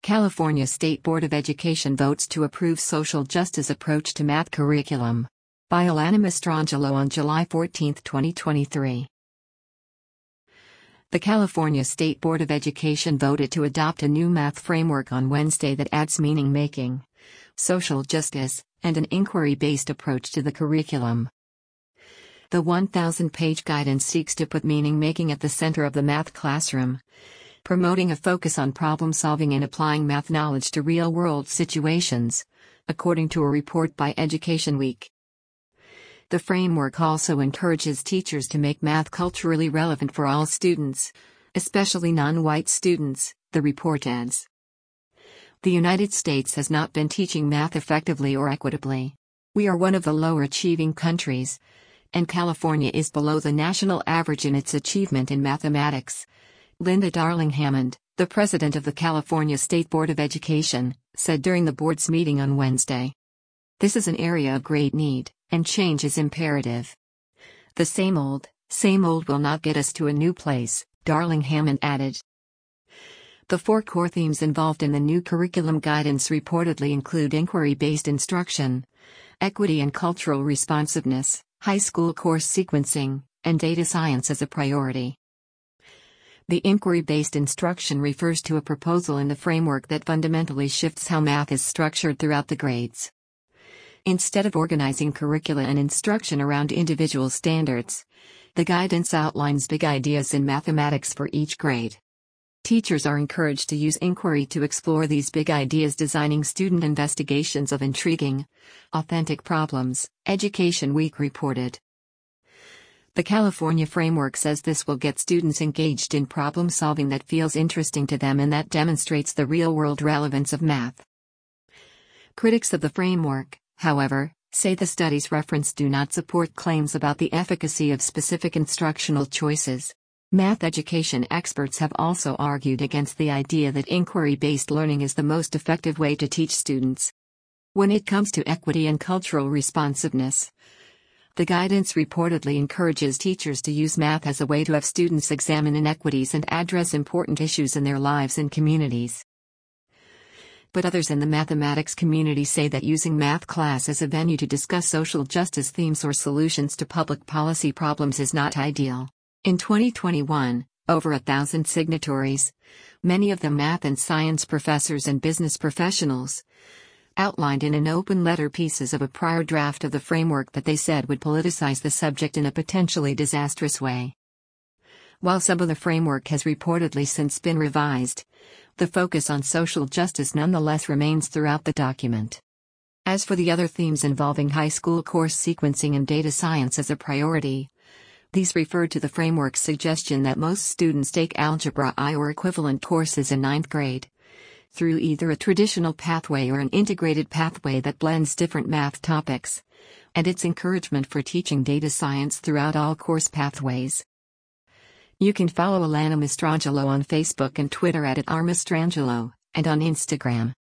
California State Board of Education votes to approve social justice approach to math curriculum. By Alana Mastrangelo on July 14, 2023. The California State Board of Education voted to adopt a new math framework on Wednesday that adds meaning-making, social justice, and an inquiry-based approach to the curriculum. The 1,000-page guidance seeks to put meaning-making at the center of the math classroom, promoting a focus on problem-solving and applying math knowledge to real-world situations, according to a report by Education Week. The framework also encourages teachers to make math culturally relevant for all students, especially non-white students, the report adds. The United States has not been teaching math effectively or equitably. We are one of the lower-achieving countries, and California is below the national average in its achievement in mathematics, Linda Darling-Hammond, the president of the California State Board of Education, said during the board's meeting on Wednesday. This is an area of great need, and change is imperative. The same old will not get us to a new place, Darling-Hammond added. The 4 core themes involved in the new curriculum guidance reportedly include inquiry-based instruction, equity and cultural responsiveness, high school course sequencing, and data science as a priority. The inquiry-based instruction refers to a proposal in the framework that fundamentally shifts how math is structured throughout the grades. Instead of organizing curricula and instruction around individual standards, the guidance outlines big ideas in mathematics for each grade. Teachers are encouraged to use inquiry to explore these big ideas, designing student investigations of intriguing, authentic problems, Education Week reported. The California framework says this will get students engaged in problem solving that feels interesting to them and that demonstrates the real-world relevance of math. Critics of the framework, however, say the studies referenced do not support claims about the efficacy of specific instructional choices. Math education experts have also argued against the idea that inquiry-based learning is the most effective way to teach students. When it comes to equity and cultural responsiveness, the guidance reportedly encourages teachers to use math as a way to have students examine inequities and address important issues in their lives and communities. But others in the mathematics community say that using math class as a venue to discuss social justice themes or solutions to public policy problems is not ideal. In 2021, over 1,000 signatories, many of them math and science professors and business professionals, outlined in an open letter pieces of a prior draft of the framework that they said would politicize the subject in a potentially disastrous way. While some of the framework has reportedly since been revised, the focus on social justice nonetheless remains throughout the document. As for the other themes involving high school course sequencing and data science as a priority, these refer to the framework's suggestion that most students take Algebra I or equivalent courses in 9th grade, through either a traditional pathway or an integrated pathway that blends different math topics, and its encouragement for teaching data science throughout all course pathways. You can follow Alana Mastrangelo on Facebook and Twitter @rmastrangelo, and on Instagram.